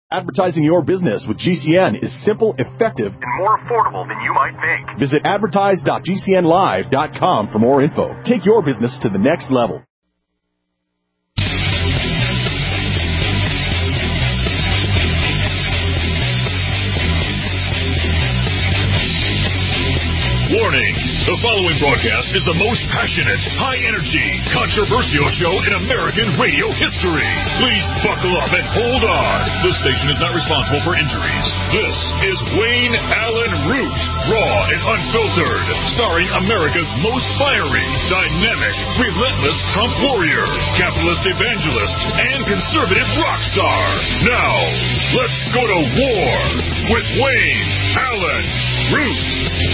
Advertising your business with GCN is simple, effective, and more affordable than you might think. Visit advertise.gcnlive.com for more info. Take your business to the next level. Warning! The following broadcast is the most passionate, high-energy, controversial show in American radio history. Please buckle up and hold on. This station is not responsible for injuries. This is Wayne Allen Root, raw and unfiltered, starring America's most fiery, dynamic, relentless Trump warrior, capitalist evangelist, and conservative rock star. Now, let's go to war with Wayne Allen Root.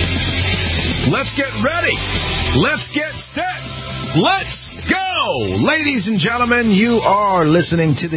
Let's get ready. Let's get set. Let's go. Ladies and gentlemen, you are listening to the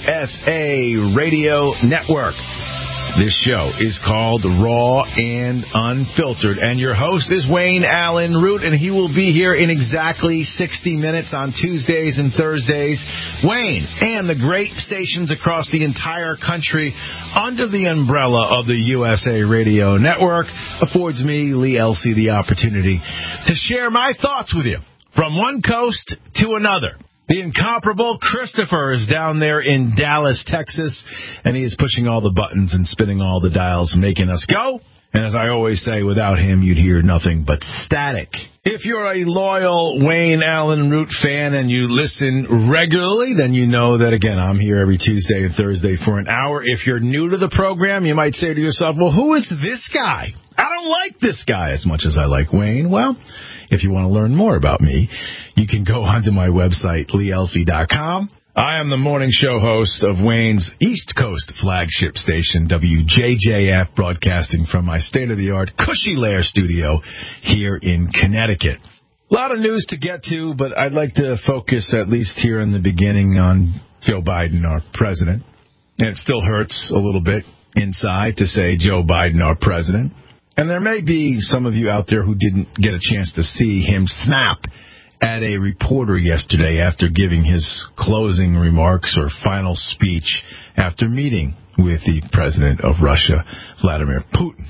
USA Radio Network. This show is called Raw and Unfiltered, and your host is Wayne Allen Root, and he will be here in exactly 60 minutes on Tuesdays and Thursdays. Wayne and the great stations across the entire country under the umbrella of the USA Radio Network affords me, Lee Elsey, the opportunity to share my thoughts with you from one coast to another. The incomparable Christopher is down there in Dallas, Texas, and he is pushing all the buttons and spinning all the dials, making us go. And as I always say, without him, you'd hear nothing but static. If you're a loyal Wayne Allen Root fan and you listen regularly, then you know that, again, I'm here every Tuesday and Thursday for an hour. If you're new to the program, you might say to yourself, well, who is this guy? I don't like this guy as much as I like Wayne. Well, if you want to learn more about me, you can go onto my website, leeelsey.com. I am the morning show host of Wayne's East Coast flagship station, WJJF, broadcasting from my state-of-the-art Cushy Lair studio here in Connecticut. A lot of news to get to, but I'd like to focus, at least here in the beginning, on Joe Biden, our president. And it still hurts a little bit inside to say Joe Biden, our president. And there may be some of you out there who didn't get a chance to see him snap at a reporter yesterday after giving his closing remarks or final speech after meeting with the president of Russia, Vladimir Putin.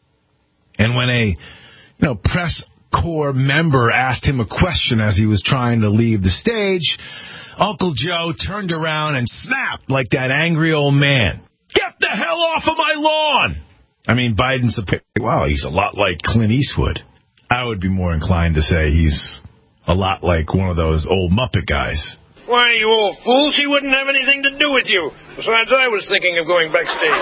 And when a press corps member asked him a question as he was trying to leave the stage, Uncle Joe turned around and snapped like that angry old man. Get the hell off of my lawn! I mean, Biden's he's a lot like Clint Eastwood. I would be more inclined to say he's a lot like one of those old Muppet guys. Why, you old fool, she wouldn't have anything to do with you. Besides, I was thinking of going backstage.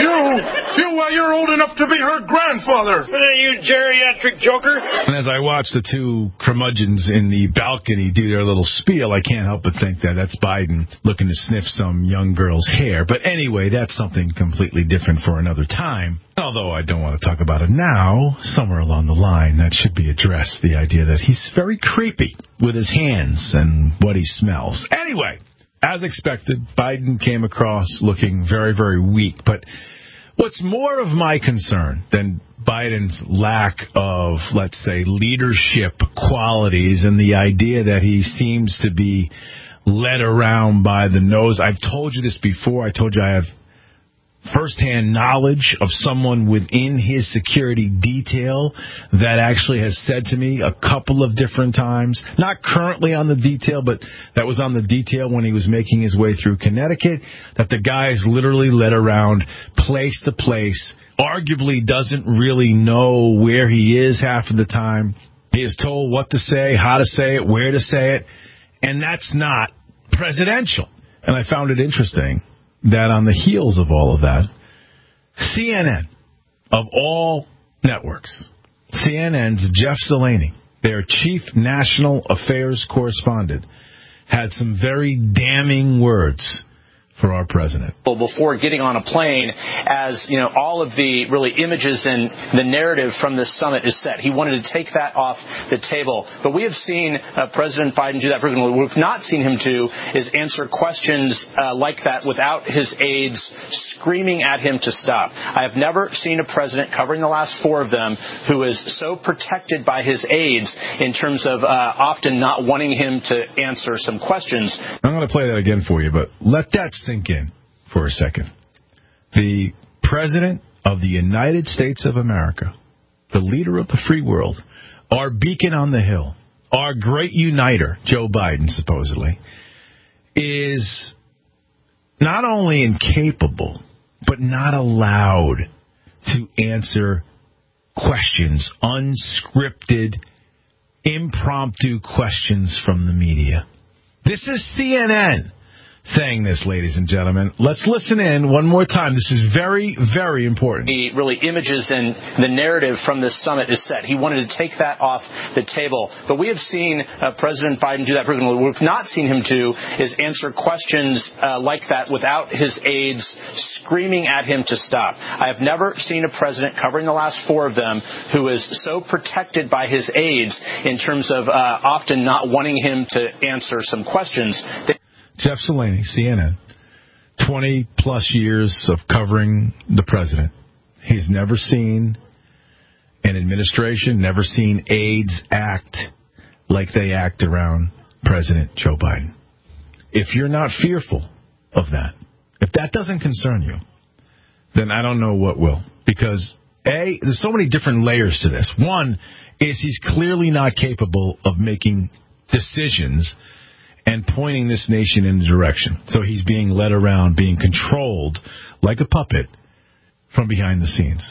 You're old enough to be her grandfather. You geriatric joker. And as I watch the two curmudgeons in the balcony do their little spiel, I can't help but think that that's Biden looking to sniff some young girl's hair. But anyway, that's something completely different for another time. Although I don't want to talk about it now, somewhere along the line that should be addressed, the idea that he's very creepy with his hands and what he smells. Anyway, as expected, Biden came across looking very, very weak. But what's more of my concern than Biden's lack of, let's say, leadership qualities and the idea that he seems to be led around by the nose. I've told you this before. I told you I have firsthand knowledge of someone within his security detail that actually has said to me a couple of different times, not currently on the detail, but that was on the detail when he was making his way through Connecticut, that the guy is literally led around place to place, arguably doesn't really know where he is half of the time. He is told what to say, how to say it, where to say it, and that's not presidential. And I found it interesting that on the heels of all of that, CNN, of all networks, CNN's Jeff Zeleny, their chief national affairs correspondent, had some very damning words for our president. Before getting on a plane, as you know, all of the really images and the narrative from this summit is set. He wanted to take that off the table. But we have seen President Biden do that. What we've not seen him do is answer questions like that without his aides screaming at him to stop. I have never seen a president, covering the last four of them, who is so protected by his aides in terms of often not wanting him to answer some questions. I'm going to play that again for you, but let that sink in for a second. the President of the United States of America, the leader of the free world, our beacon on the hill, our great uniter, Joe Biden, supposedly, is not only incapable, but not allowed to answer questions, unscripted, impromptu questions from the media. This is CNN saying this, ladies and gentlemen. Let's listen in one more time. This is very, very important. The really images and the narrative from this summit is set. He wanted to take that off the table. But we have seen President Biden do that frequently. What we've not seen him do is answer questions like that without his aides screaming at him to stop. I have never seen a president, covering the last 4 of them, who is so protected by his aides in terms of often not wanting him to answer some questions. Jeff Salaney, CNN, 20-plus years of covering the president. He's never seen an administration, never seen aides act like they act around President Joe Biden. If you're not fearful of that, if that doesn't concern you, then I don't know what will. Because, A, there's so many different layers to this. One is he's clearly not capable of making decisions and pointing this nation in a direction. So he's being led around, being controlled like a puppet from behind the scenes.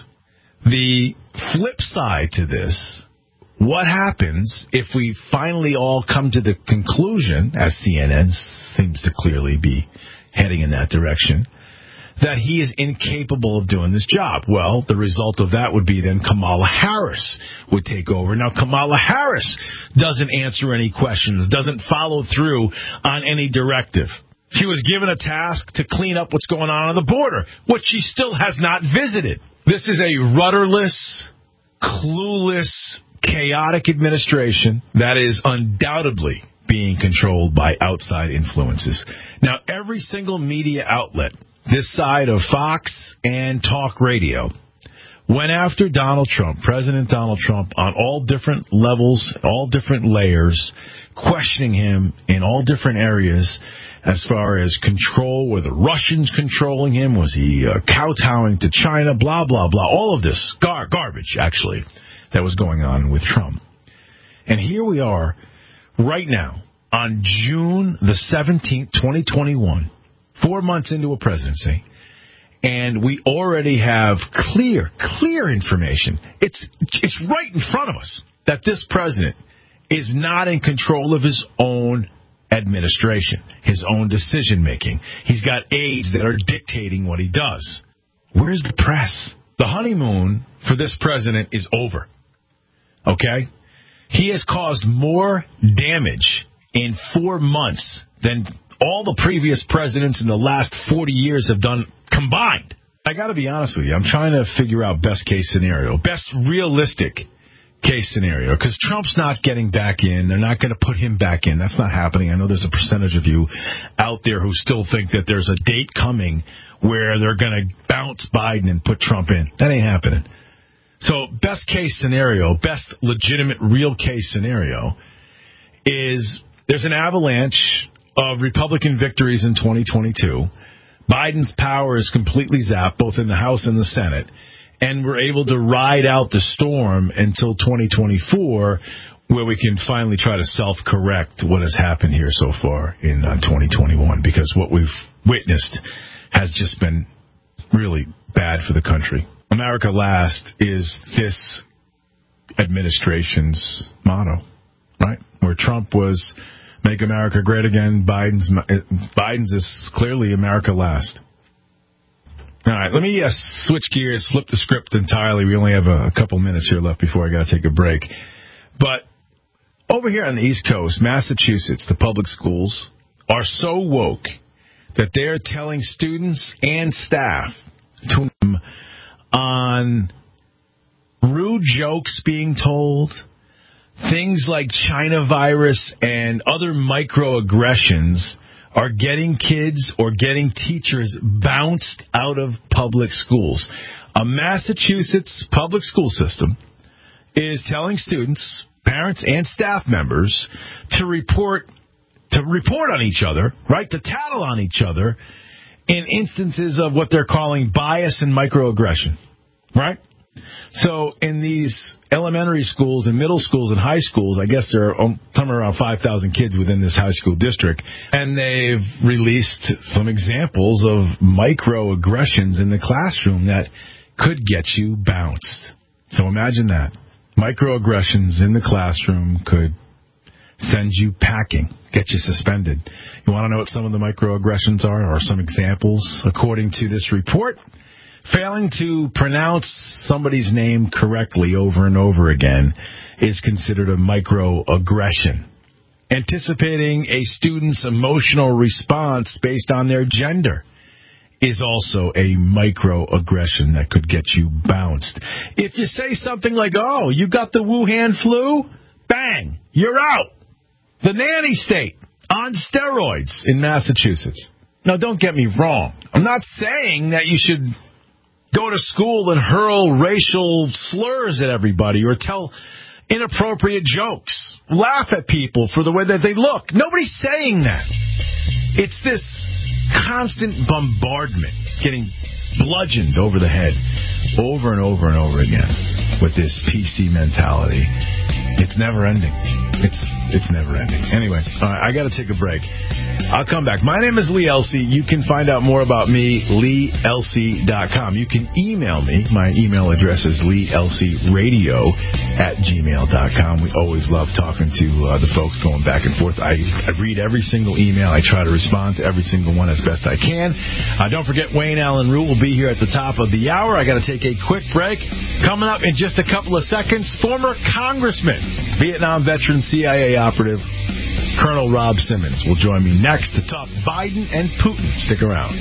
The flip side to this, what happens if we finally all come to the conclusion, as CNN seems to clearly be heading in that direction, that he is incapable of doing this job? Well, the result of that would be then Kamala Harris would take over. Now, Kamala Harris doesn't answer any questions, doesn't follow through on any directive. She was given a task to clean up what's going on the border, which she still has not visited. This is a rudderless, clueless, chaotic administration that is undoubtedly being controlled by outside influences. Now, every single media outlet, this side of Fox and talk radio, went after Donald Trump, President Donald Trump, on all different levels, all different layers, questioning him in all different areas as far as control. Were the Russians controlling him? Was he kowtowing to China? Blah, blah, blah. All of this garbage, actually, that was going on with Trump. And here we are right now on June the 17th, 2021, 4 months into a presidency, and we already have clear information. It's right in front of us that this president is not in control of his own administration, his own decision-making. He's got aides that are dictating what he does. Where's the press? The honeymoon for this president is over. Okay? He has caused more damage in 4 months than all the previous presidents in the last 40 years have done combined. I got to be honest with you. I'm trying to figure out best case scenario, best realistic case scenario, because Trump's not getting back in. They're not going to put him back in. That's not happening. I know there's a percentage of you out there who still think that there's a date coming where they're going to bounce Biden and put Trump in. That ain't happening. So best case scenario, best legitimate real case scenario is there's an avalanche of Republican victories in 2022. Biden's power is completely zapped, both in the House and the Senate, and we're able to ride out the storm until 2024, where we can finally try to self-correct what has happened here so far in 2021, because what we've witnessed has just been really bad for the country. America Last is this administration's motto, right? Where Trump was Make America Great Again, Biden's is clearly America Last. All right, let me switch gears, flip the script entirely. We only have a couple minutes here left before I got to take a break. But over here on the East Coast, Massachusetts, the public schools are so woke that they're telling students and staff to on rude jokes being told, things like China virus and other microaggressions are getting kids or getting teachers bounced out of public schools. A Massachusetts public school system is telling students, parents, and staff members to report on each other, right, to tattle on each other, in instances of what they're calling bias and microaggression, right? So in these elementary schools and middle schools and high schools, I guess there are somewhere around 5,000 kids within this high school district, and they've released some examples of microaggressions in the classroom that could get you bounced. So imagine that. Microaggressions in the classroom could send you packing, get you suspended. You want to know what some of the microaggressions are, or some examples? According to this report, failing to pronounce somebody's name correctly over and over again is considered a microaggression. Anticipating a student's emotional response based on their gender is also a microaggression that could get you bounced. If you say something like, oh, you got the Wuhan flu, bang, you're out. The nanny state on steroids in Massachusetts. Now, don't get me wrong. I'm not saying that you should go to school and hurl racial slurs at everybody or tell inappropriate jokes, laugh at people for the way that they look. Nobody's saying that. It's this constant bombardment, getting bludgeoned over the head over and over and over again with this PC mentality. It's never ending. It's never ending. Anyway, I got to take a break. I'll come back. My name is Lee Elsey. You can find out more about me, LeeElsey.com. You can email me. My email address is LeeElseyRadio@gmail.com. We always love talking to the folks going back and forth. I read every single email. I try to respond to every single one as best I can. Don't forget, Wayne Allen Root will be here at the top of the hour. I got to take a quick break. Coming up in just a couple of seconds, former Congressman, Vietnam veteran, CIA operative, Colonel Rob Simmons will join me next to talk Biden and Putin. Stick around.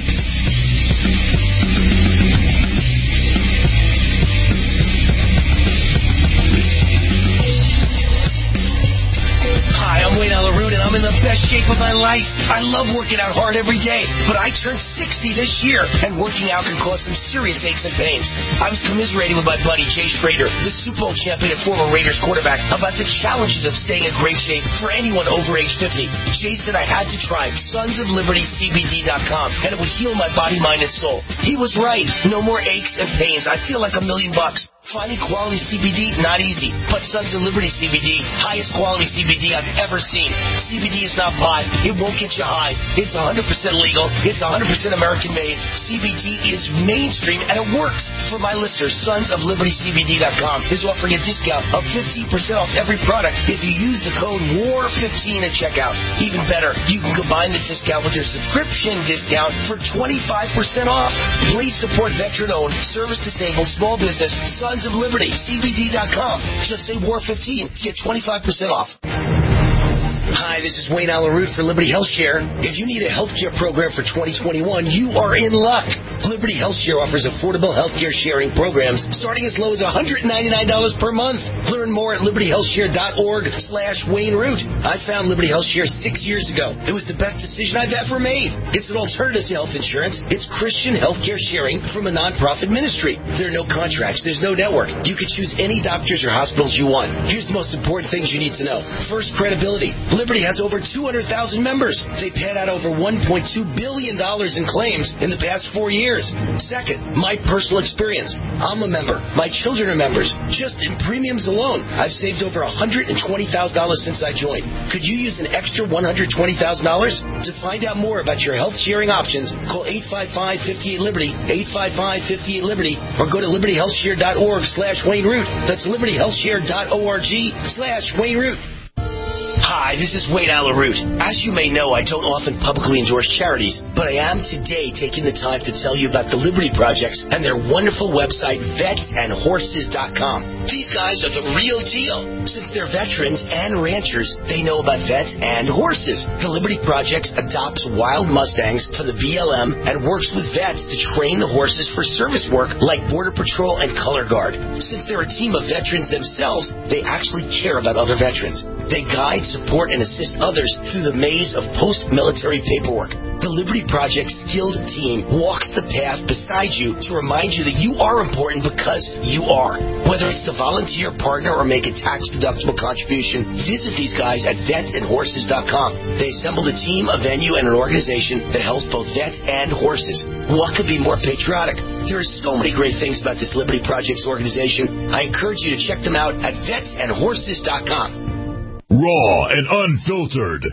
Hi, I'm Wayne Allen Root, and I'm in the best shape of my life. I love working out hard every day, but I turned 60 this year, and working out can cause some serious aches and pains. I was commiserating with my buddy Jay Schrader, the Super Bowl champion and former Raiders quarterback, about the challenges of staying in great shape for anyone over age 50. Jay said I had to try SonsOfLibertyCBD.com, and it would heal my body, mind, and soul. He was right. No more aches and pains. I feel like $1 million. Finding quality CBD, not easy, but Sons of Liberty CBD, highest quality CBD I've ever seen. CBD is not pot. It won't get you high. It's 100% legal. It's 100% American made. CBD is mainstream, and it works. For my listeners, SonsOfLibertyCBD.com is offering a discount of 15% off every product if you use the code WAR15 at checkout. Even better, you can combine this discount with your subscription discount for 25% off. Please support veteran-owned, service-disabled, small business, Sons of Liberty, CBD.com. Just say WAR15 to get 25% off. Hi, this is Wayne Allen Root for Liberty HealthShare. If you need a healthcare program for 2021, you are in luck. Liberty HealthShare offers affordable healthcare sharing programs starting as low as $199 per month. Learn more at libertyhealthshare.org/Wayne Root. I found Liberty HealthShare 6 years ago. It was the best decision I've ever made. It's an alternative to health insurance. It's Christian healthcare sharing from a nonprofit ministry. There are no contracts. There's no network. You can choose any doctors or hospitals you want. Here's the most important things you need to know. First, credibility. Liberty has over 200,000 members. They paid out over $1.2 billion in claims in the past 4 years. Second, my personal experience. I'm a member. My children are members. Just in premiums alone, I've saved over $120,000 since I joined. Could you use an extra $120,000? To find out more about your health sharing options, call 855-58-LIBERTY, 855-58-LIBERTY, or go to libertyhealthshare.org/Wayne Root. That's libertyhealthshare.org/Wayne Root. Hi, this is Wayne Allen Root. As you may know, I don't often publicly endorse charities, but I am today taking the time to tell you about the Liberty Projects and their wonderful website, VetsAndHorses.com. These guys are the real deal. Since they're veterans and ranchers, they know about vets and horses. The Liberty Projects adopts wild Mustangs for the BLM and works with vets to train the horses for service work like Border Patrol and Color Guard. Since they're a team of veterans themselves, they actually care about other veterans. They guide, support, and assist others through the maze of post-military paperwork. The Liberty Project skilled team walks the path beside you to remind you that you are important because you are. Whether it's to volunteer, partner, or make a tax-deductible contribution, visit these guys at vetsandhorses.com. They assembled a team, a venue, and an organization that helps both vets and horses. What could be more patriotic? There are so many great things about this Liberty Project's organization. I encourage you to check them out at vetsandhorses.com. Raw and unfiltered.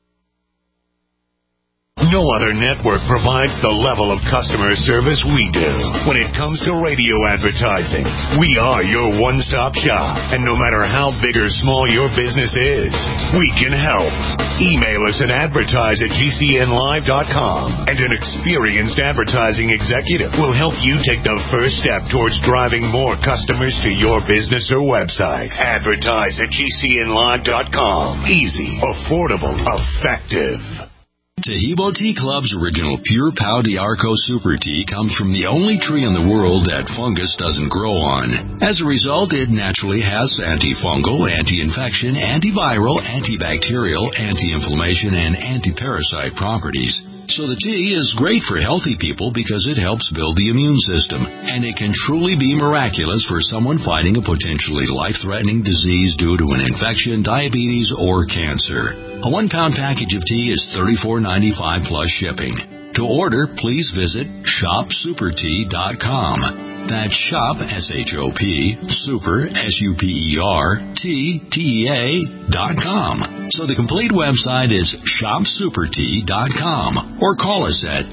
No other network provides the level of customer service we do. When it comes to radio advertising, we are your one-stop shop. And no matter how big or small your business is, we can help. Email us at advertise@gcnlive.com, and an experienced advertising executive will help you take the first step towards driving more customers to your business or website. Advertise@gcnlive.com. Easy, affordable, effective. Tahibo Tea Club's original Pure Pau d'Arco Super Tea comes from the only tree in the world that fungus doesn't grow on. As a result, it naturally has antifungal, anti-infection, antiviral, antibacterial, anti-inflammation, and anti-parasite properties. So the tea is great for healthy people because it helps build the immune system, and it can truly be miraculous for someone fighting a potentially life-threatening disease due to an infection, diabetes, or cancer. A 1-pound package of tea is $34.95 plus shipping. To order, please visit shopsupertea.com. That's shop, S-H-O-P, super, S-U-P-E-R, T-T-E-A.com. So the complete website is shopsupertea.com, or call us at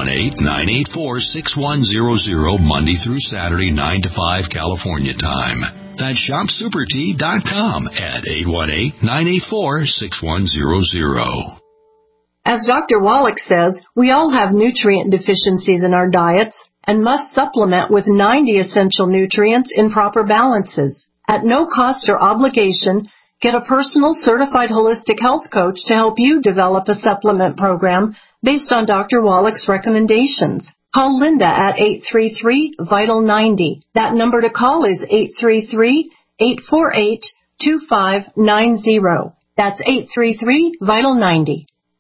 818-984-6100 Monday through Saturday, 9 to 5 California time. That's shopsupertea.com at 818-984-6100. As Dr. Wallach says, we all have nutrient deficiencies in our diets and must supplement with 90 essential nutrients in proper balances. At no cost or obligation, get a personal certified holistic health coach to help you develop a supplement program based on Dr. Wallach's recommendations. Call Linda at 833-VITAL-90. That number to call is 833-848-2590. That's 833-VITAL-90.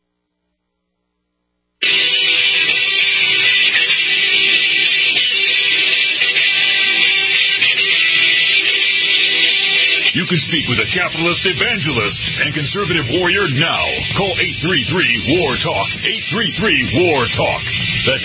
You can speak with a capitalist evangelist and conservative warrior now. Call 833-WAR-TALK. 833-WAR-TALK. That's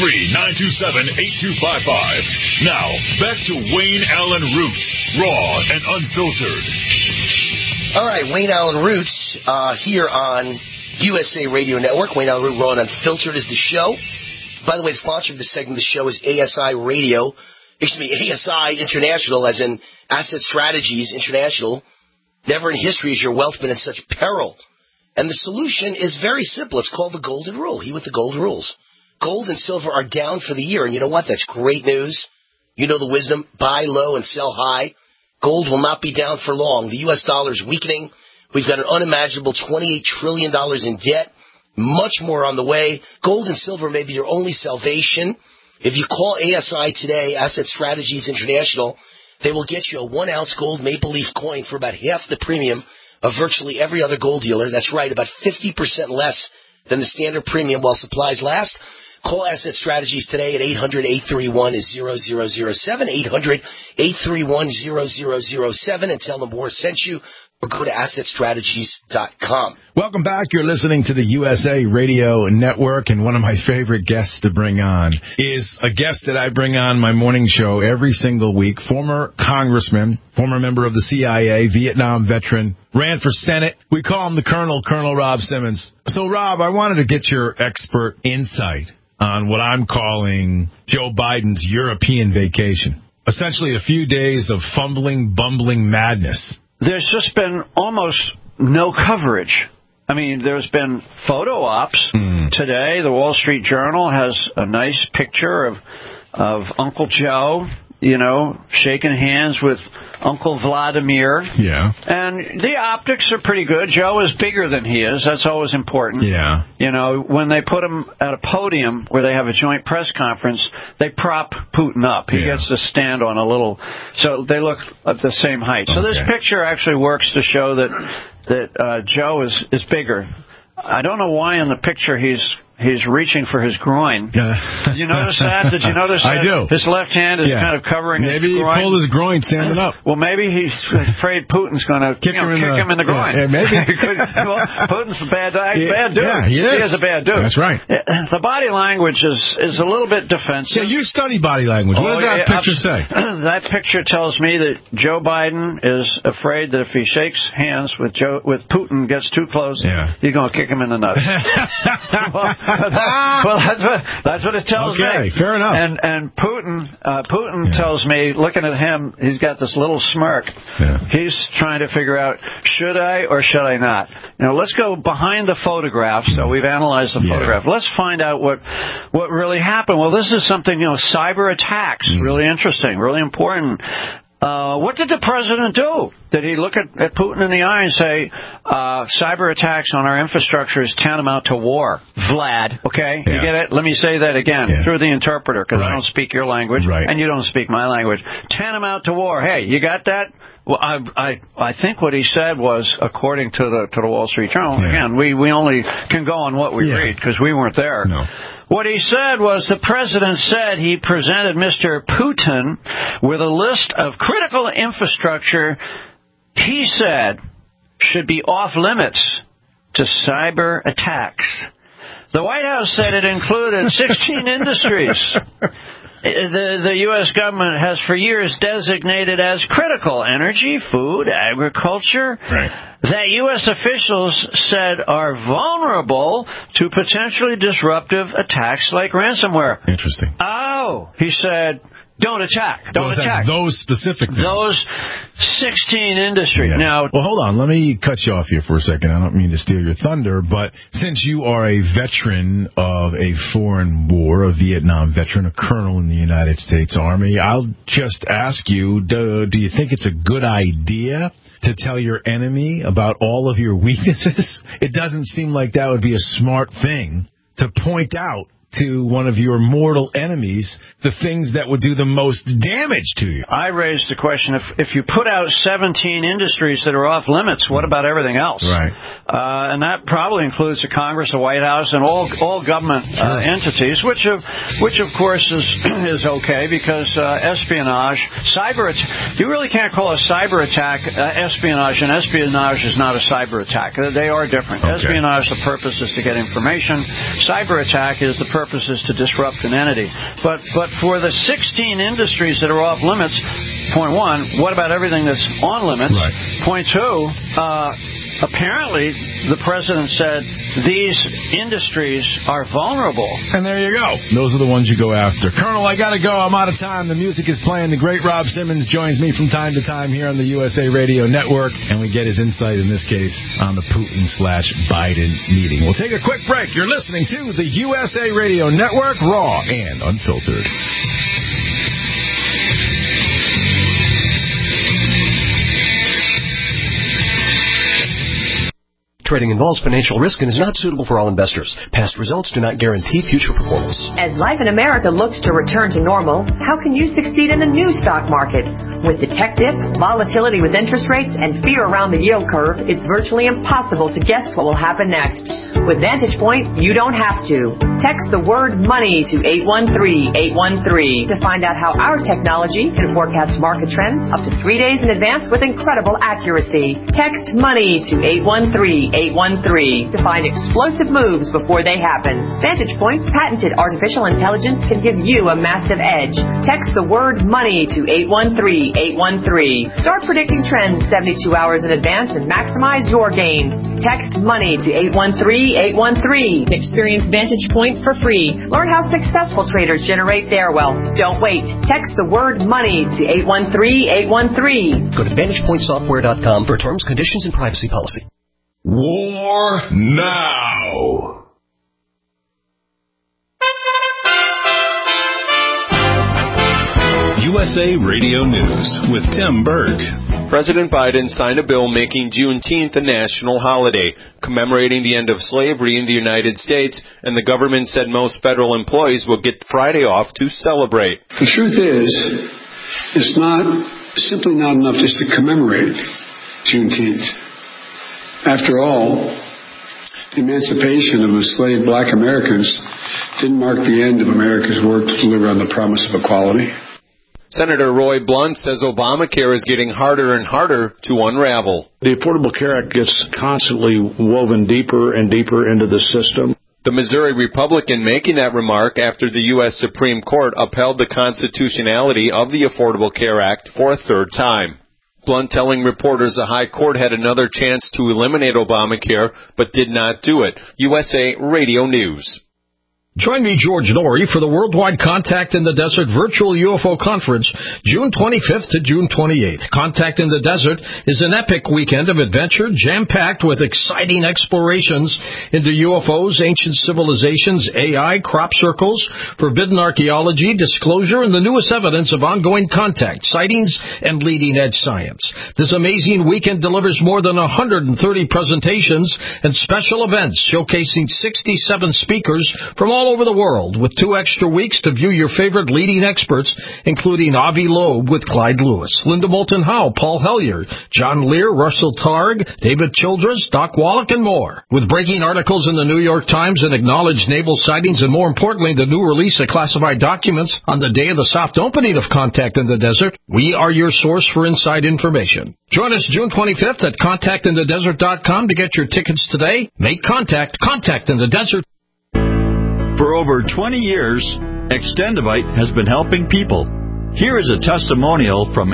833-927-8255. Now, back to Wayne Allen Root, raw and unfiltered. All right, Wayne Allen Root here on USA Radio Network. Wayne Allen Root, raw and unfiltered is the show. By the way, the sponsor of this segment of the show is ASI Radio. ASI International, as in Asset Strategies International. Never in history has your wealth been in such peril. And the solution is very simple. It's called the Golden Rule. He with the Gold Rules. Gold and silver are down for the year. And you know what? That's great news. You know the wisdom. Buy low and sell high. Gold will not be down for long. The U.S. dollar is weakening. We've got an unimaginable $28 trillion in debt. Much more on the way. Gold and silver may be your only salvation. If you call ASI today, Asset Strategies International, they will get you a 1-ounce gold maple leaf coin for about half the premium of virtually every other gold dealer. That's right, about 50% less than the standard premium while supplies last. Call Asset Strategies today at 800-831-0007, 800-831-0007, and tell them War sent you, or go to AssetStrategies.com. Welcome back. You're listening to the USA Radio Network, and one of my favorite guests to bring on is a guest that I bring on my morning show every single week, former congressman, former member of the CIA, Vietnam veteran, ran for Senate. We call him the Colonel Rob Simmons. So, Rob, I wanted to get your expert insight on what I'm calling Joe Biden's European vacation. Essentially a few days of fumbling, bumbling madness. There's just been almost no coverage. I mean, there's been photo ops. Today, the Wall Street Journal has a nice picture of Uncle Joe, shaking hands with Uncle Vladimir. Yeah. And the optics are pretty good. Joe is bigger than he is. That's always important. Yeah. When they put him at a podium where they have a joint press conference, they prop Putin up. He gets to stand on a little, so they look at the same height. So this picture actually works to show that Joe is bigger. I don't know why in the picture he's he's reaching for his groin. Did you notice that? Did you notice that? I do. His left hand is kind of covering his groin. Maybe he pulled his groin standing up. Well, maybe he's afraid Putin's going to kick him in the groin. Yeah, maybe. Well, Putin's a bad dude. Yeah, he is a bad dude. That's right. The body language is a little bit defensive. Yeah, you study body language. What does that picture say? That picture tells me that Joe Biden is afraid that if he shakes hands with Putin, gets too close, he's going to kick him in the nuts. well, that's what it tells me. Okay, fair enough. And Putin tells me, looking at him, he's got this little smirk. Yeah. He's trying to figure out, should I or should I not? Let's go behind the photograph. So we've analyzed the photograph. Let's find out what really happened. Well, this is something, cyber attacks. Really interesting, really important. What did the president do? Did he look at Putin in the eye and say, cyber attacks on our infrastructure is tantamount to war? Vlad, okay? You get it? Let me say that again through the interpreter, because I don't speak your language, and you don't speak my language. Tantamount to war. Hey, you got that? Well, I think what he said was, according to the Wall Street Journal, again, we only can go on what we read, because we weren't there. No. What he said was the president said he presented Mr. Putin with a list of critical infrastructure he said should be off limits to cyber attacks. The White House said it included 16 industries the U.S. government has for years designated as critical: energy, food, agriculture, that U.S. officials said are vulnerable to potentially disruptive attacks like ransomware. Interesting. Oh, he said, don't attack. Don't attack. Those specific things. Those 16 industries. Now, well, hold on. Let me cut you off here for a second. I don't mean to steal your thunder, but since you are a veteran of a foreign war, a Vietnam veteran, a colonel in the United States Army, I'll just ask you, do you think it's a good idea to tell your enemy about all of your weaknesses? It doesn't seem like that would be a smart thing to point out to one of your mortal enemies the things that would do the most damage to you. I raised the question, if you put out 17 industries that are off limits, what about everything else? Right. And that probably includes the Congress, the White House, and all government entities, which of course is okay, because espionage, you really can't call a cyber attack espionage, and espionage is not a cyber attack. They are different. Okay. Espionage, the purpose is to get information. Cyber attack is the purpose is to disrupt an entity. But for the 16 industries that are off limits, point one, what about everything that's on limits? Right. Point two, apparently the president said these industries are vulnerable. And there you go. Those are the ones you go after. Colonel, I got to go. I'm out of time. The music is playing. The great Rob Simmons joins me from time to time here on the USA Radio Network, and we get his insight, in this case, on the Putin/Biden meeting. We'll take a quick break. You're listening to the USA Radio Network, raw and unfiltered. Trading involves financial risk and is not suitable for all investors. Past results do not guarantee future performance. As life in America looks to return to normal, how can you succeed in the new stock market? With the tech dip, volatility with interest rates, and fear around the yield curve, it's virtually impossible to guess what will happen next. With Vantage Point, you don't have to. Text the word money to 813-813 to find out how our technology can forecast market trends up to 3 days in advance with incredible accuracy. Text money to 813-813 to find explosive moves before they happen. Vantage Point's patented artificial intelligence can give you a massive edge. Text the word money to 813-813. Start predicting trends 72 hours in advance and maximize your gains. Text money to 813-813. Experience Vantage Point for free. Learn how successful traders generate their wealth. Don't wait. Text the word money to 813-813. Go to VantagePointSoftware.com for terms, conditions, and privacy policy. War now. USA Radio News with Tim Berg. President Biden signed a bill making Juneteenth a national holiday, commemorating the end of slavery in the United States, and the government said most federal employees will get Friday off to celebrate. The truth is, it's simply not enough just to commemorate Juneteenth. After all, The emancipation of enslaved black Americans didn't mark the end of America's work to deliver on the promise of equality. Senator Roy Blunt says Obamacare is getting harder and harder to unravel. The Affordable Care Act gets constantly woven deeper and deeper into the system. The Missouri Republican making that remark after the U.S. Supreme Court upheld the constitutionality of the Affordable Care Act for a third time. Blunt telling reporters the High Court had another chance to eliminate Obamacare, but did not do it. USA Radio News. Join me, George Norrie, for the Worldwide Contact in the Desert Virtual UFO Conference, June 25th to June 28th. Contact in the Desert is an epic weekend of adventure, jam-packed with exciting explorations into UFOs, ancient civilizations, AI, crop circles, forbidden archaeology, disclosure, and the newest evidence of ongoing contact, sightings, and leading-edge science. This amazing weekend delivers more than 130 presentations and special events showcasing 67 speakers from all over the world, with 2 extra weeks to view your favorite leading experts, including Avi Loeb with Clyde Lewis, Linda Moulton Howe, Paul Hellyer, John Lear, Russell Targ, David Childress, Doc Wallach, and more. With breaking articles in the New York Times and acknowledged naval sightings, and more importantly, the new release of classified documents on the day of the soft opening of Contact in the Desert, we are your source for inside information. Join us June 25th at contactinthedesert.com to get your tickets today. Make contact. Contact in the Desert. For over 20 years, Extendivite has been helping people. Here is a testimonial from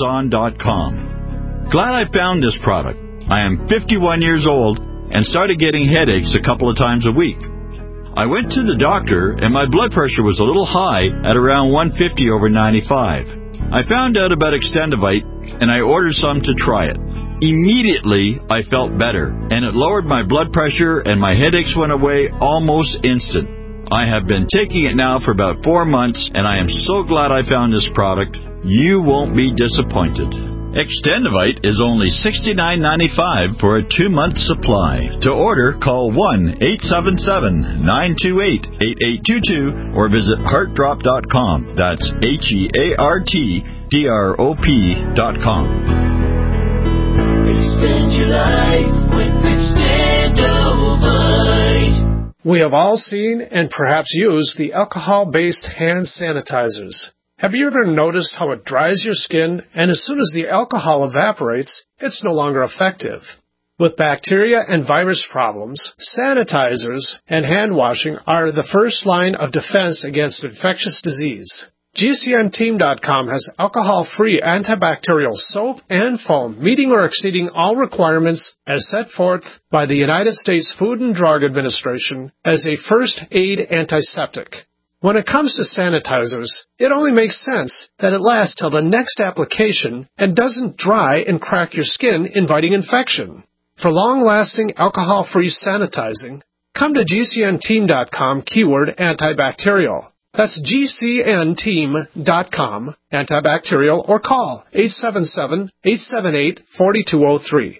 Amazon.com. Glad I found this product. I am 51 years old and started getting headaches a couple of times a week. I went to the doctor and my blood pressure was a little high at around 150 over 95. I found out about Extendivite and I ordered some to try it. Immediately, I felt better, and it lowered my blood pressure and my headaches went away almost instant. I have been taking it now for about 4 months, and I am so glad I found this product. You won't be disappointed. Extendivite is only $69.95 for a 2-month supply. To order, call 1-877-928-8822 or visit heartdrop.com. That's HEARTDROP.com. Extend your life with Extendivite. We have all seen and perhaps used the alcohol-based hand sanitizers. Have you ever noticed how it dries your skin, and as soon as the alcohol evaporates, it's no longer effective? With bacteria and virus problems, sanitizers and hand washing are the first line of defense against infectious disease. GCNteam.com has alcohol-free antibacterial soap and foam, meeting or exceeding all requirements as set forth by the United States Food and Drug Administration as a first aid antiseptic. When it comes to sanitizers, it only makes sense that it lasts till the next application and doesn't dry and crack your skin, inviting infection. For long-lasting alcohol-free sanitizing, come to GCNteam.com keyword antibacterial. That's GCNteam.com, antibacterial, or call 877-878-4203.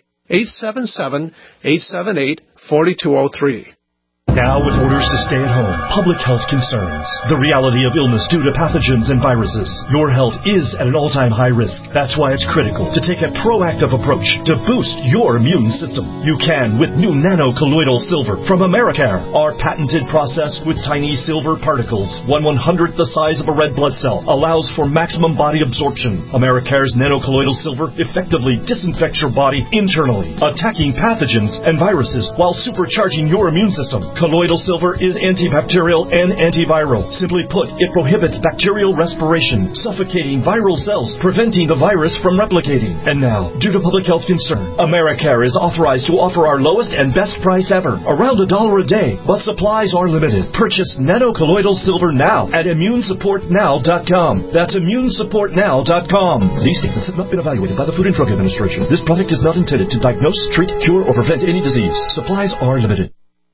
877-878-4203. Now with orders to stay at home, public health concerns, the reality of illness due to pathogens and viruses, your health is at an all-time high risk. That's why it's critical to take a proactive approach to boost your immune system. You can with new nano-colloidal silver from Americare. Our patented process with tiny silver particles, 1/100th the size of a red blood cell, allows for maximum body absorption. Americare's nano-colloidal silver effectively disinfects your body internally, attacking pathogens and viruses while supercharging your immune system. Colloidal silver is antibacterial and antiviral. Simply put, it prohibits bacterial respiration, suffocating viral cells, preventing the virus from replicating. And now, due to public health concern, Americare is authorized to offer our lowest and best price ever, around $1 a day, but supplies are limited. Purchase nano-colloidal silver now at immunesupportnow.com. That's immunesupportnow.com. These statements have not been evaluated by the Food and Drug Administration. This product is not intended to diagnose, treat, cure, or prevent any disease. Supplies are limited.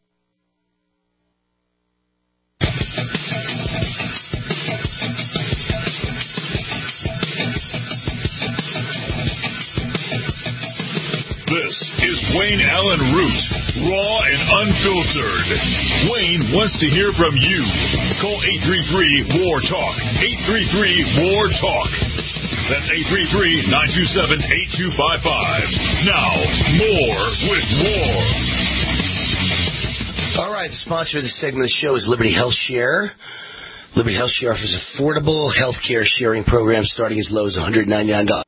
This is Wayne Allen Root, raw and unfiltered. Wayne wants to hear from you. Call 833-WAR-TALK. 833-WAR-TALK. That's 833-927-8255. Now, more with War. right, the sponsor of this segment of the show is Liberty Health Share. Liberty Health Share offers affordable health care sharing programs starting as low as $199.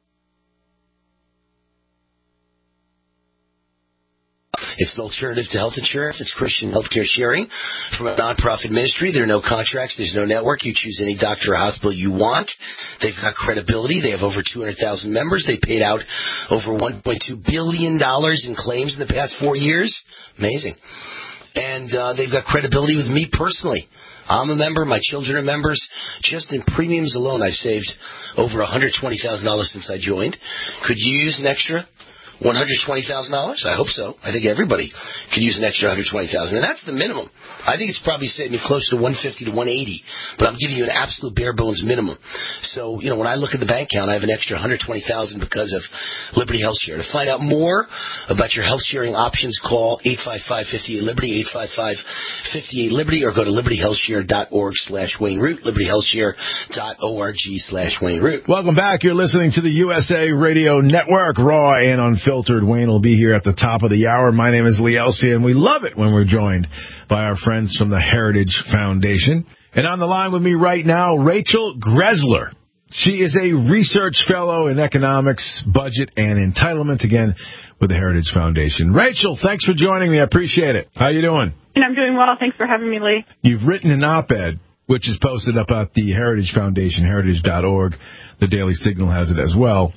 It's an alternative to health insurance. It's Christian healthcare sharing from a nonprofit ministry. There are no contracts. There's no network. You choose any doctor or hospital you want. They've got credibility. They have over 200,000 members. They paid out over $1.2 billion in claims in the past 4 years. Amazing. And they've got credibility with me personally. I'm a member. My children are members. Just in premiums alone, I've saved over $120,000 since I joined. Could you use an extra $120,000? I hope so. I think everybody could use an extra $120,000, and that's the minimum. I think it's probably saving me close to $150 to $180, but I'm giving you an absolute bare bones minimum. So, when I look at the bank account, I have an extra $120,000 because of Liberty Health Share. To find out more about your health sharing options, call 855-58-LIBERTY, 855-58-LIBERTY, or go to libertyhealthshare.org/Wayne Root, libertyhealthshare.org/Wayne Root. Welcome back. You're listening to the USA Radio Network, raw and unfiltered. Wayne will be here at the top of the hour. My name is Lee Elsie, and we love it when we're joined by our friends from the Heritage Foundation. And on the line with me right now, Rachel Greszler. She is a research fellow in economics, budget, and entitlement, again, with the Heritage Foundation. Rachel, thanks for joining me. I appreciate it. How you doing? And I'm doing well. Thanks for having me, Lee. You've written an op-ed, which is posted up at the Heritage Foundation, heritage.org. The Daily Signal has it as well.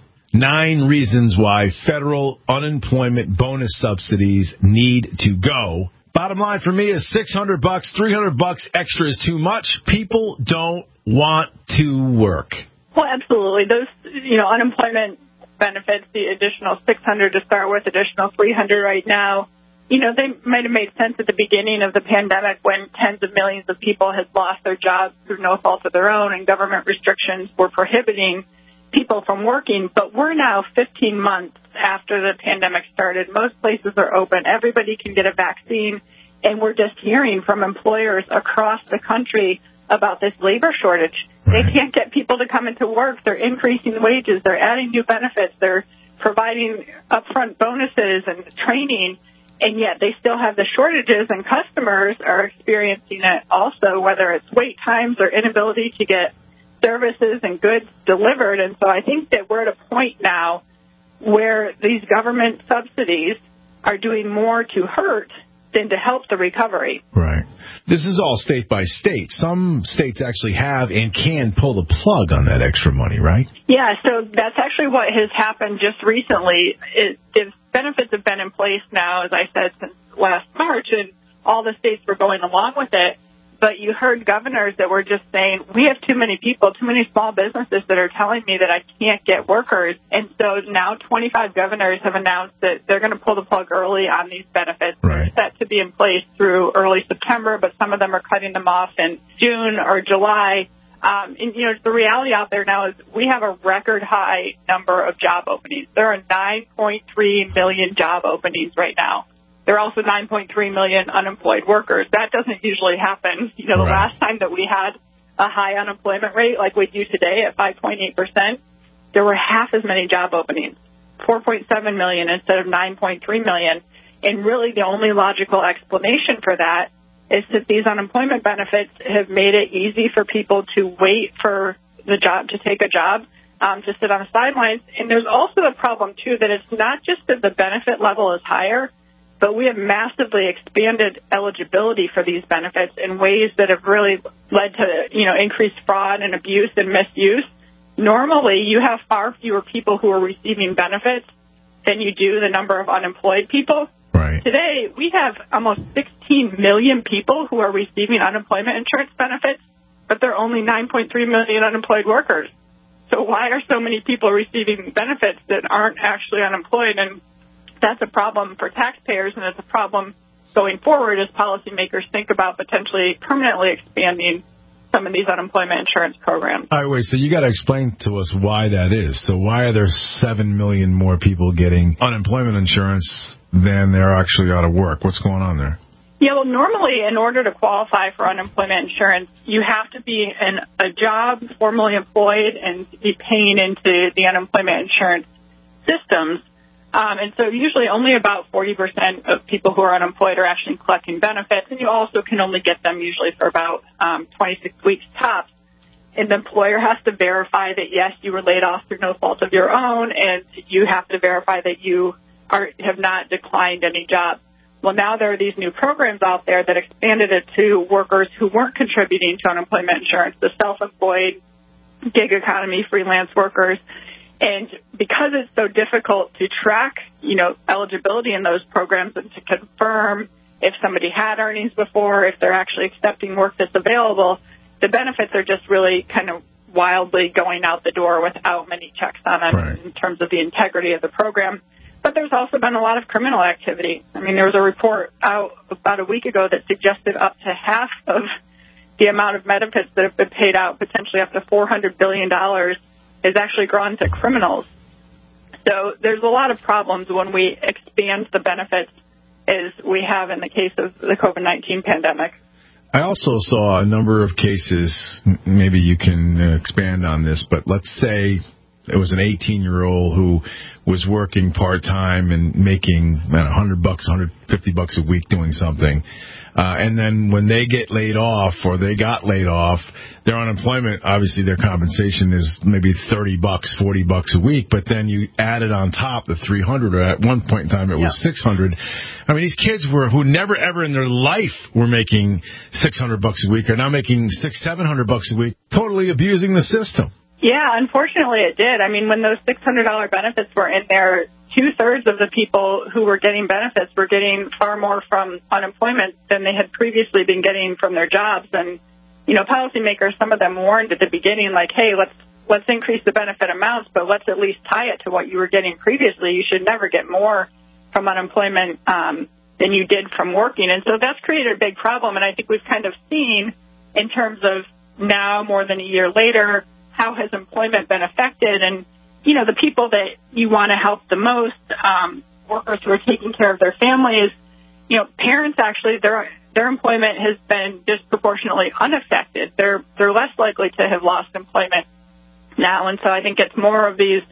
9 reasons why federal unemployment bonus subsidies need to go. Bottom line for me is $600, $300 extra is too much. People don't want to work. Well, absolutely. Those, unemployment benefits, the additional $600 to start with, additional $300 right now, they might have made sense at the beginning of the pandemic when tens of millions of people had lost their jobs through no fault of their own and government restrictions were prohibiting people from working, but we're now 15 months after the pandemic started. Most places are open. Everybody can get a vaccine, and we're just hearing from employers across the country about this labor shortage. Right. They can't get people to come into work. They're increasing wages. They're adding new benefits. They're providing upfront bonuses and training, and yet they still have the shortages, and customers are experiencing it also, whether it's wait times or inability to get services and goods delivered. And so I think that we're at a point now where these government subsidies are doing more to hurt than to help the recovery. Right. This is all state by state. Some states actually have and can pull the plug on that extra money, right? Yeah, so that's actually what has happened just recently. The benefits have been in place now, as I said, since last March, and all the states were going along with it. But you heard governors that were just saying, we have too many people, too many small businesses that are telling me that I can't get workers. And so now 25 governors have announced that they're going to pull the plug early on these benefits. Right. They're set to be in place through early September, but some of them are cutting them off in June or July. The reality out there now is we have a record high number of job openings. There are 9.3 million job openings right now. There are also 9.3 million unemployed workers. That doesn't usually happen. The last time that we had a high unemployment rate like we do today at 5.8%, there were half as many job openings, 4.7 million instead of 9.3 million. And really the only logical explanation for that is that these unemployment benefits have made it easy for people to wait for the job, to take a job, to sit on the sidelines. And there's also the problem, too, that it's not just that the benefit level is higher, but we have massively expanded eligibility for these benefits in ways that have really led to, increased fraud and abuse and misuse. Normally, you have far fewer people who are receiving benefits than you do the number of unemployed people. Right. Today, we have almost 16 million people who are receiving unemployment insurance benefits, but there are only 9.3 million unemployed workers. So why are so many people receiving benefits that aren't actually unemployed? And that's a problem for taxpayers, and it's a problem going forward as policymakers think about potentially permanently expanding some of these unemployment insurance programs. All right, wait, so you got to explain to us why that is. So why are there 7 million more people getting unemployment insurance than there actually out of work? What's going on there? Yeah, well, normally in order to qualify for unemployment insurance, you have to be in a job, formally employed, and be paying into the unemployment insurance systems. And so usually only about 40% of people who are unemployed are actually collecting benefits, and you also can only get them usually for about 26 weeks tops. And the employer has to verify that, yes, you were laid off through no fault of your own, and you have to verify that you have not declined any jobs. Well, now there are these new programs out there that expanded it to workers who weren't contributing to unemployment insurance, the self-employed, gig economy, freelance workers. And because it's so difficult to track, eligibility in those programs and to confirm if somebody had earnings before, if they're actually accepting work that's available, the benefits are just really kind of wildly going out the door without many checks on them in terms of the integrity of the program. But there's also been a lot of criminal activity. I mean, there was a report out about a week ago that suggested up to half of the amount of benefits that have been paid out, potentially up to $400 billion, is actually gone to criminals. So there's a lot of problems when we expand the benefits, as we have in the case of the COVID-19 pandemic. I also saw a number of cases, maybe you can expand on this, but let's say it was an 18-year-old who was working part-time and making $100, $150 a week doing something. And then when they get laid off, or they got laid off, their unemployment, obviously their compensation is maybe $30, $40 a week, but then you added on top the $300, or at one point in time it was $600. I mean, these kids who never ever in their life were making $600 a week are now making $600, $700 a week, totally abusing the system. Yeah, unfortunately it did. I mean, when those $600 benefits were in there, 2/3 of the people who were getting benefits were getting far more from unemployment than they had previously been getting from their jobs. And, policymakers, some of them warned at the beginning, like, hey, let's increase the benefit amounts, but let's at least tie it to what you were getting previously. You should never get more from unemployment than you did from working. And so that's created a big problem. And I think we've kind of seen, in terms of now, more than a year later, how has employment been affected? And, the people that you want to help the most, workers who are taking care of their families, parents actually, their employment has been disproportionately unaffected. They're less likely to have lost employment now. And so I think it's more of these,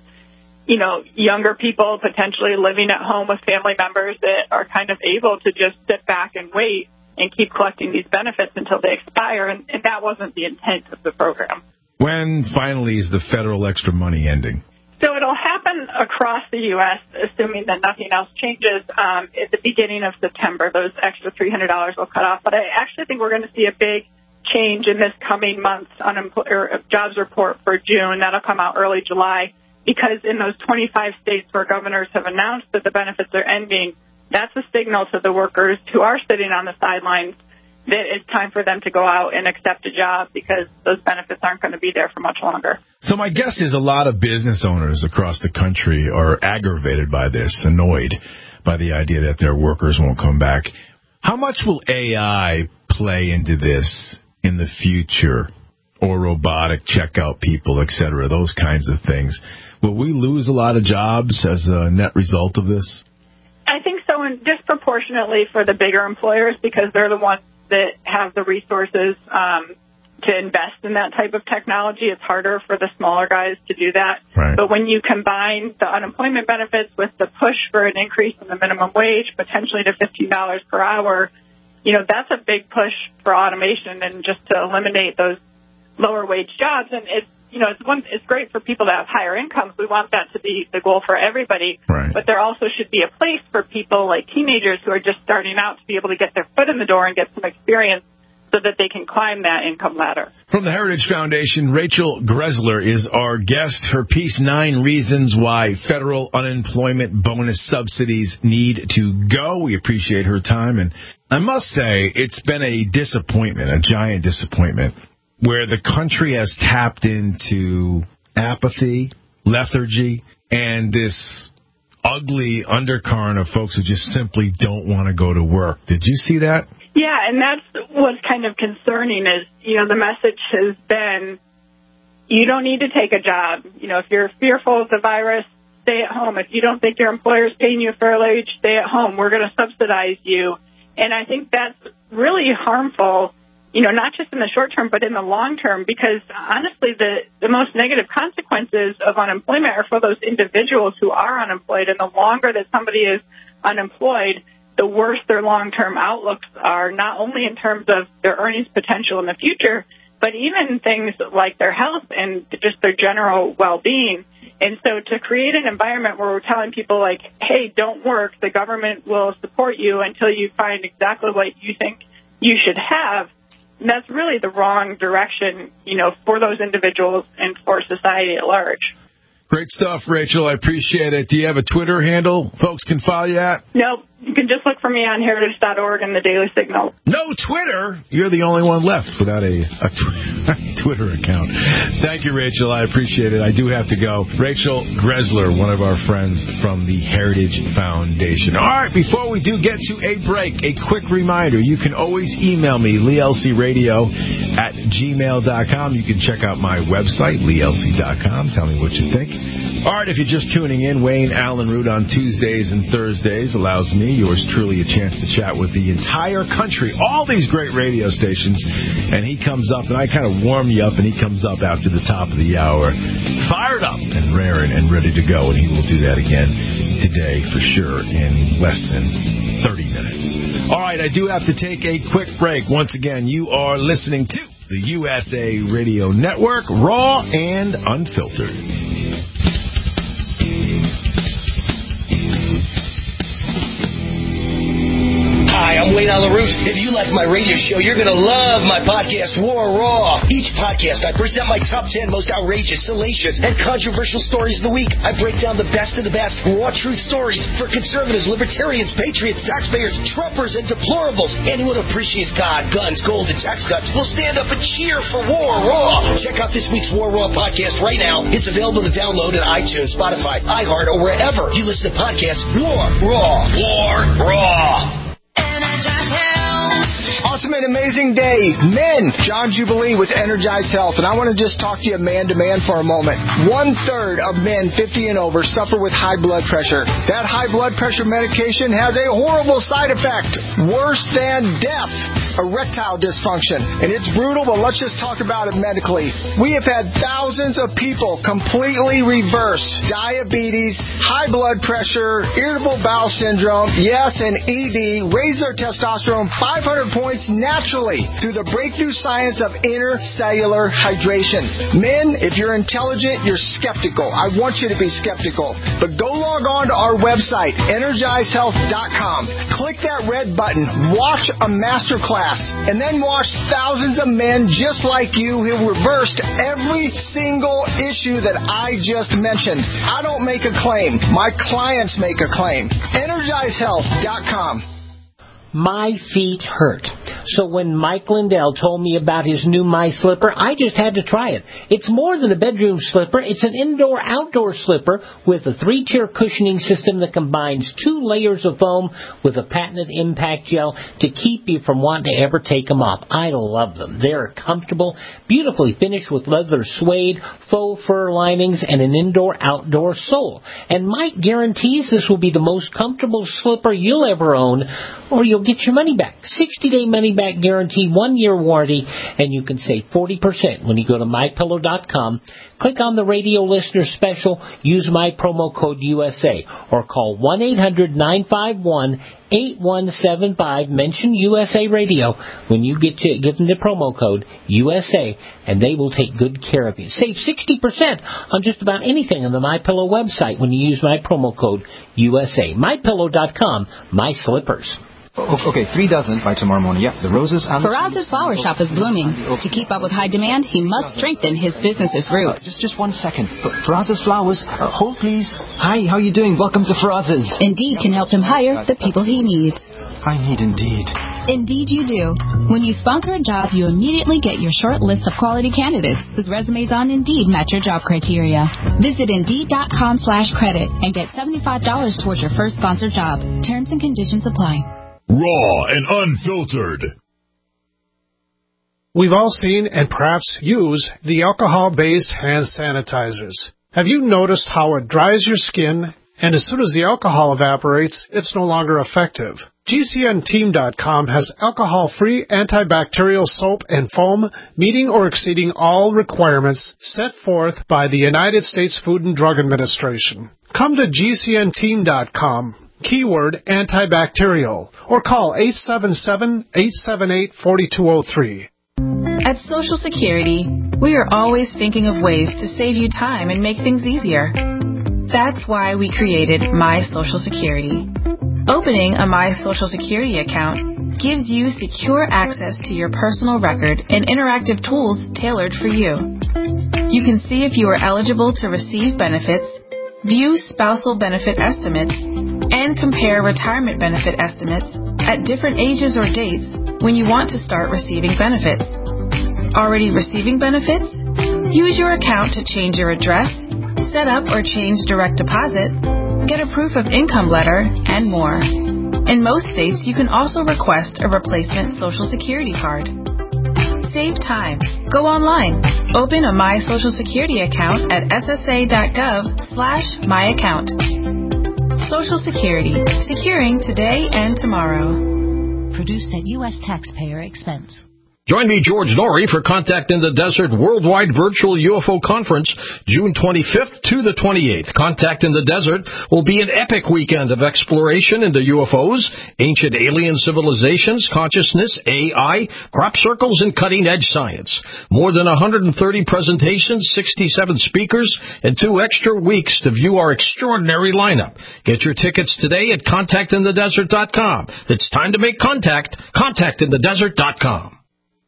younger people potentially living at home with family members that are kind of able to just sit back and wait and keep collecting these benefits until they expire. And that wasn't the intent of the program. When finally is the federal extra money ending? So it'll happen across the U.S., assuming that nothing else changes, at the beginning of September. Those extra $300 will cut off. But I actually think we're going to see a big change in this coming month's jobs report for June. That'll come out early July, because in those 25 states where governors have announced that the benefits are ending, that's a signal to the workers who are sitting on the sidelines that it's time for them to go out and accept a job, because those benefits aren't going to be there for much longer. So my guess is a lot of business owners across the country are aggravated by this, annoyed by the idea that their workers won't come back. How much will AI play into this in the future, or robotic checkout people, et cetera, those kinds of things? Will we lose a lot of jobs as a net result of this? I think so, and disproportionately for the bigger employers, because they're the ones that have the resources to invest in that type of technology. It's harder for the smaller guys to do that. Right. But when you combine the unemployment benefits with the push for an increase in the minimum wage, potentially to $15 per hour, that's a big push for automation and just to eliminate those lower wage jobs. And it's great for people that have higher incomes. We want that to be the goal for everybody. Right. But there also should be a place for people like teenagers who are just starting out to be able to get their foot in the door and get some experience so that they can climb that income ladder. From the Heritage Foundation, Rachel Greszler is our guest. Her piece, 9 Reasons Why Federal Unemployment Bonus Subsidies Need to Go. We appreciate her time. And I must say, it's been a disappointment, a giant disappointment, where the country has tapped into apathy, lethargy, and this ugly undercurrent of folks who just simply don't want to go to work. Did you see that? Yeah, and that's what's kind of concerning is, the message has been, you don't need to take a job. If you're fearful of the virus, stay at home. If you don't think your employer is paying you a fair wage, stay at home. We're going to subsidize you. And I think that's really harmful not just in the short term, but in the long term, because honestly, the most negative consequences of unemployment are for those individuals who are unemployed. And the longer that somebody is unemployed, the worse their long-term outlooks are, not only in terms of their earnings potential in the future, but even things like their health and just their general well-being. And so to create an environment where we're telling people, like, hey, don't work, the government will support you until you find exactly what you think you should have, that's really the wrong direction, for those individuals and for society at large. Great stuff, Rachel. I appreciate it. Do you have a Twitter handle folks can follow you at? Nope. You can just look for me on heritage.org and the Daily Signal. No Twitter? You're the only one left without a Twitter account. Thank you, Rachel. I appreciate it. I do have to go. Rachel Greszler, one of our friends from the Heritage Foundation. All right, before we do get to a break, a quick reminder. You can always email me, leelcradio@gmail.com. You can check out my website, leelc.com. Tell me what you think. All right, if you're just tuning in, Wayne Allen Root on Tuesdays and Thursdays allows me, yours truly, a chance to chat with the entire country, all these great radio stations, and he comes up, and I kind of warm you up, and he comes up after the top of the hour, fired up and raring and ready to go, and he will do that again today for sure in less than 30 minutes. All right, I do have to take a quick break. Once again, you are listening to the USA Radio Network, raw and unfiltered. Hi, I'm Wayne Allen Root. If you like my radio show, you're going to love my podcast, War Raw. Each podcast, I present my top 10 most outrageous, salacious, and controversial stories of the week. I break down the best of the best raw truth stories for conservatives, libertarians, patriots, taxpayers, Trumpers, and deplorables. Anyone who appreciates God, guns, gold, and tax cuts will stand up and cheer for War Raw. Check out this week's War Raw podcast right now. It's available to download at iTunes, Spotify, iHeart, or wherever you listen to podcasts. War Raw. War Raw. Awesome and amazing day. Men, John Jubilee with Energize Health. And I want to just talk to you man to man for a moment. 1/3 of men 50 and over suffer with high blood pressure. That high blood pressure medication has a horrible side effect. Worse than death. Erectile dysfunction. And it's brutal, but let's just talk about it medically. We have had thousands of people completely reverse diabetes, high blood pressure, irritable bowel syndrome, yes, and ED, raise their testosterone 500 points naturally through the breakthrough science of intercellular hydration. Men, if you're intelligent, you're skeptical. I want you to be skeptical. But go log on to our website, EnergizeHealth.com. Click that red button. Watch a master class. And then watch thousands of men just like you who reversed every single issue that I just mentioned. I don't make a claim. My clients make a claim. EnergizeHealth.com. My feet hurt. So when Mike Lindell told me about his new My Slipper, I just had to try it. It's more than a bedroom slipper. It's an indoor-outdoor slipper with a 3-tier cushioning system that combines 2 layers of foam with a patented impact gel to keep you from wanting to ever take them off. I love them. They're comfortable, beautifully finished with leather suede, faux fur linings, and an indoor-outdoor sole. And Mike guarantees this will be the most comfortable slipper you'll ever own, or you'll get your money back. 60-day money-back guarantee, 1-year warranty, and you can save 40% when you go to MyPillow.com. Click on the radio listener special, use my promo code USA, or call 1-800-951-8175. Mention USA Radio when you give them the promo code USA, and they will take good care of you. Save 60% on just about anything on the MyPillow website when you use my promo code USA. MyPillow.com, my slippers. Okay, 3 dozen by tomorrow morning. Yep, the roses and Faraz's flower shop is blooming. To keep up with high demand, he must strengthen his business's roots. Just 1 second. Faraz's flowers. Hold, please. Hi, how are you doing? Welcome to Faraz's. Indeed can help him hire the people he needs. I need Indeed. Indeed you do. When you sponsor a job, you immediately get your short list of quality candidates whose resumes on Indeed match your job criteria. Visit Indeed.com/credit and get $75 towards your first sponsored job. Terms and conditions apply. Raw and unfiltered. We've all seen and perhaps use the alcohol-based hand sanitizers. Have you noticed how it dries your skin and as soon as the alcohol evaporates, it's no longer effective. GCNteam.com has alcohol-free antibacterial soap and foam meeting or exceeding all requirements set forth by the United States Food and Drug Administration. Come to GCNteam.com, keyword antibacterial, or call 877-878-4203. At Social Security, we are always thinking of ways to save you time and make things easier. That's why we created My Social Security. Opening a My Social Security account gives you secure access to your personal record and interactive tools tailored for you. You can see if you are eligible to receive benefits, view spousal benefit estimates, and compare retirement benefit estimates at different ages or dates when you want to start receiving benefits. Already receiving benefits? Use your account to change your address, set up or change direct deposit, get a proof of income letter, and more. In most states, you can also request a replacement Social Security card. Save time. Go online. Open a My Social Security account at ssa.gov/myaccount. Social Security. Securing today and tomorrow. Produced at U.S. taxpayer expense. Join me, George Norrie, for Contact in the Desert Worldwide Virtual UFO Conference, June 25th to the 28th. Contact in the Desert will be an epic weekend of exploration into UFOs, ancient alien civilizations, consciousness, AI, crop circles, and cutting-edge science. More than 130 presentations, 67 speakers, and 2 extra weeks to view our extraordinary lineup. Get your tickets today at contactinthedesert.com. It's time to make contact. Contactinthedesert.com.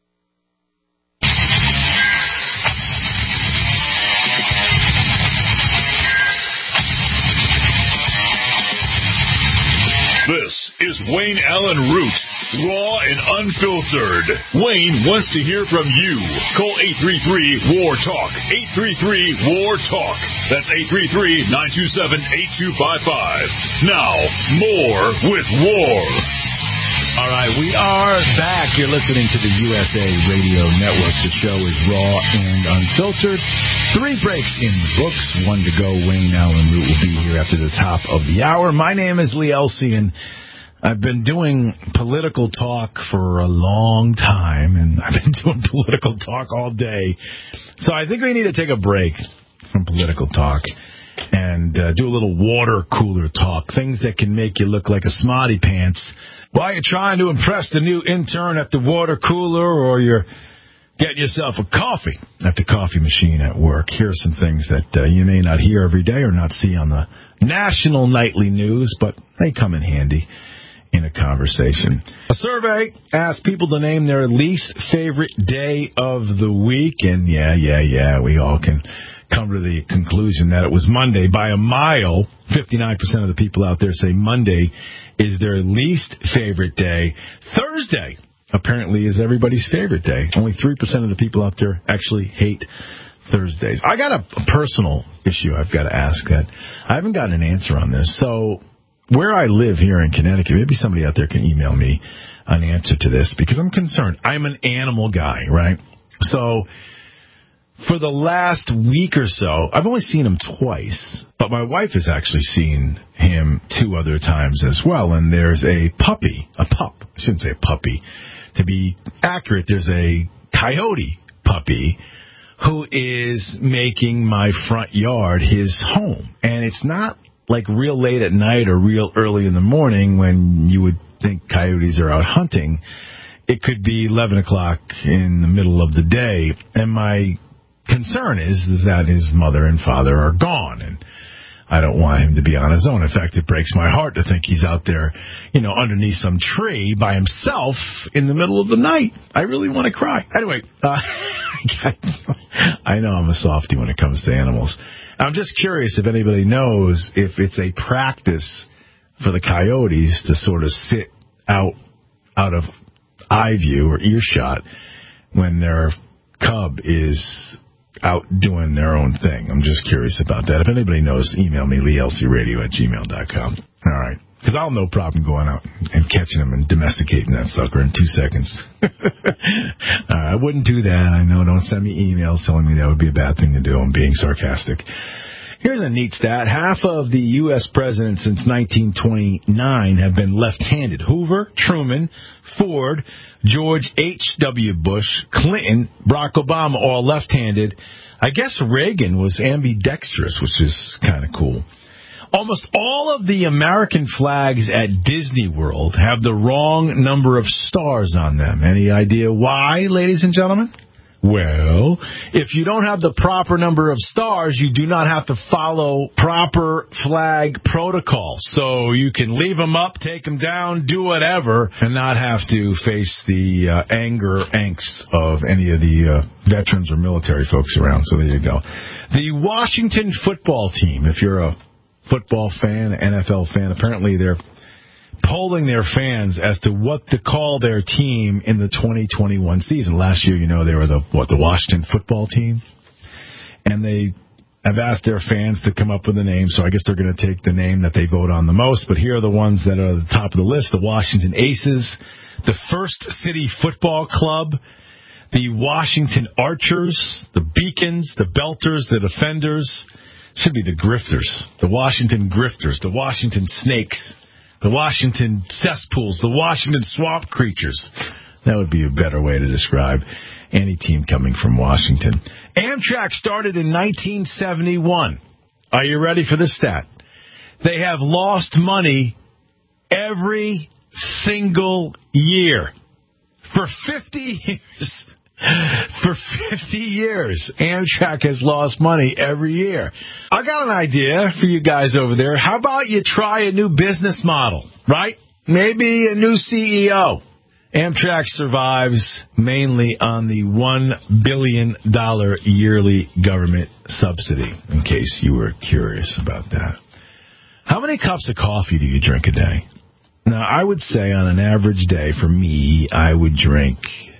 This is Wayne Allen Root, raw and unfiltered. Wayne wants to hear from you. Call 833-WAR-TALK. 833-WAR-TALK. That's 833-927-8255. Now, more with War. All right, we are back. You're listening to the USA Radio Network. The show is raw and unfiltered. 3 breaks in the books. 1 to go. Wayne Allen Root will be here after the top of the hour. My name is Lee Elsey, and I've been doing political talk for a long time, and I've been doing political talk all day. So I think we need to take a break from political talk and do a little water cooler talk, things that can make you look like a smarty pants while you're trying to impress the new intern at the water cooler, or you're getting yourself a coffee at the coffee machine at work. Here are some things that you may not hear every day or not see on the national nightly news, but they come in handy in a conversation. A survey asked people to name their least favorite day of the week, and yeah, we all can come to the conclusion that it was Monday by a mile. 59% of the people out there say Monday is their least favorite day. Thursday apparently is everybody's favorite day. Only 3% of the people out there actually hate Thursdays. I got a personal issue I've got to ask that I haven't gotten an answer on this. So where I live here in Connecticut, maybe somebody out there can email me an answer to this, because I'm concerned. I'm an animal guy, right? So for the last week or so, I've only seen him twice, but my wife has actually seen him 2 other times as well. And there's a pup. I shouldn't say a puppy. To be accurate, there's a coyote puppy who is making my front yard his home. And it's not like real late at night or real early in the morning when you would think coyotes are out hunting. It could be 11 o'clock in the middle of the day. And my concern is that his mother and father are gone, and I don't want him to be on his own. In fact, it breaks my heart to think he's out there, underneath some tree by himself in the middle of the night. I really want to cry. Anyway, I know I'm a softie when it comes to animals. I'm just curious if anybody knows if it's a practice for the coyotes to sort of sit out of eye view or earshot when their cub is out doing their own thing. I'm just curious about that. If anybody knows, email me, leelcradio@gmail.com. All right. Because I'll no problem going out and catching him and domesticating that sucker in 2 seconds. I wouldn't do that. I know. Don't send me emails telling me that would be a bad thing to do. I'm being sarcastic. Here's a neat stat. Half of the U.S. presidents since 1929 have been left-handed. Hoover, Truman, Ford, George H.W. Bush, Clinton, Barack Obama, all left-handed. I guess Reagan was ambidextrous, which is kind of cool. Almost all of the American flags at Disney World have the wrong number of stars on them. Any idea why, ladies and gentlemen? Well, if you don't have the proper number of stars, you do not have to follow proper flag protocol. So you can leave them up, take them down, do whatever, and not have to face the angst of any of the veterans or military folks around. So there you go. The Washington football team, if you're a football fan, NFL fan, apparently they're polling their fans as to what to call their team in the 2021 season. Last year, they were the Washington football team. And they have asked their fans to come up with a name, so I guess they're going to take the name that they vote on the most. But here are the ones that are at the top of the list: the Washington Aces, the First City Football Club, the Washington Archers, the Beacons, the Belters, the Defenders. Should be the Grifters, the Washington Grifters, the Washington Snakes, the Washington Cesspools, the Washington Swamp Creatures. That would be a better way to describe any team coming from Washington. Amtrak started in 1971. Are you ready for this stat? They have lost money every single year. For 50 years. For 50 years, Amtrak has lost money every year. I got an idea for you guys over there. How about you try a new business model, right? Maybe a new CEO. Amtrak survives mainly on the $1 billion yearly government subsidy, in case you were curious about that. How many cups of coffee do you drink a day? Now, I would say on an average day, for me, I would drink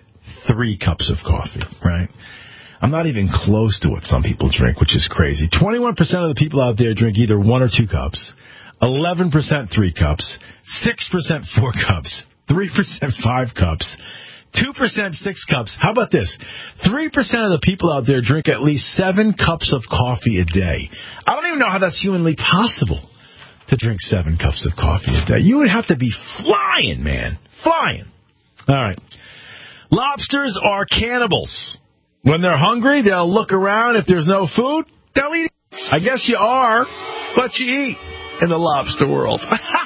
3 cups of coffee, right? I'm not even close to what some people drink, which is crazy. 21% of the people out there drink either 1 or 2 cups, 11% 3 cups, 6% 4 cups, 3% 5 cups, 2% 6 cups. How about this? 3% of the people out there drink at least 7 cups of coffee a day. I don't even know how that's humanly possible to drink 7 cups of coffee a day. You would have to be flying, man. Flying. All right. Lobsters are cannibals. When they're hungry, they'll look around. If there's no food, they'll eat. I guess you are, but you eat in the lobster world.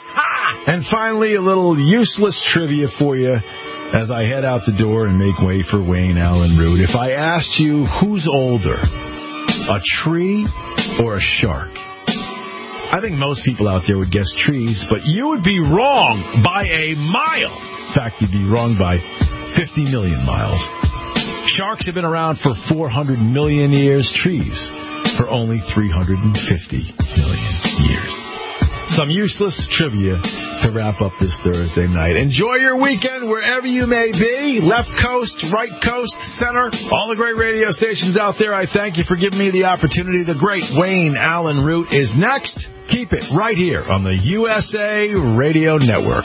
And finally, a little useless trivia for you as I head out the door and make way for Wayne Allen Root. If I asked you who's older, a tree or a shark, I think most people out there would guess trees, but you would be wrong by a mile. In fact, you'd be wrong by 50 million miles. Sharks have been around for 400 million years. Trees for only 350 million years. Some useless trivia to wrap up this Thursday night. Enjoy your weekend wherever you may be. Left coast, right coast, center. All the great radio stations out there, I thank you for giving me the opportunity. The great Wayne Allen Root is next. Keep it right here on the USA Radio Network.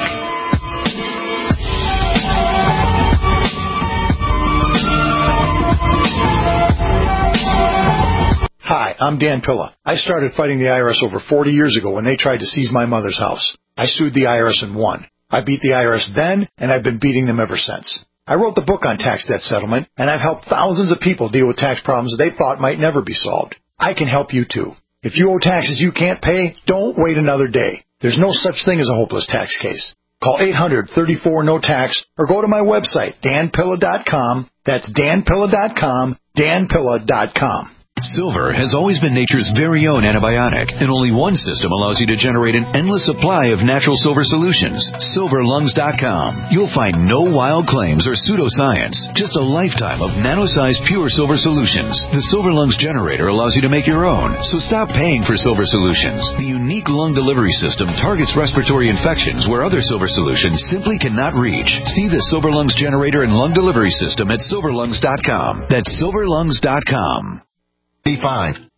Hi, I'm Dan Pilla. I started fighting the IRS over 40 years ago when they tried to seize my mother's house. I sued the IRS and won. I beat the IRS then, and I've been beating them ever since. I wrote the book on tax debt settlement, and I've helped thousands of people deal with tax problems they thought might never be solved. I can help you too. If you owe taxes you can't pay, don't wait another day. There's no such thing as a hopeless tax case. Call 800-34-NO-TAX or go to my website, danpilla.com. That's danpilla.com, danpilla.com. Silver has always been nature's very own antibiotic, and only one system allows you to generate an endless supply of natural silver solutions. SilverLungs.com. You'll find no wild claims or pseudoscience, just a lifetime of nano-sized pure silver solutions. The Silver Lungs generator allows you to make your own, so stop paying for silver solutions. The unique lung delivery system targets respiratory infections where other silver solutions simply cannot reach. See the Silver Lungs generator and lung delivery system at SilverLungs.com. That's SilverLungs.com. B5.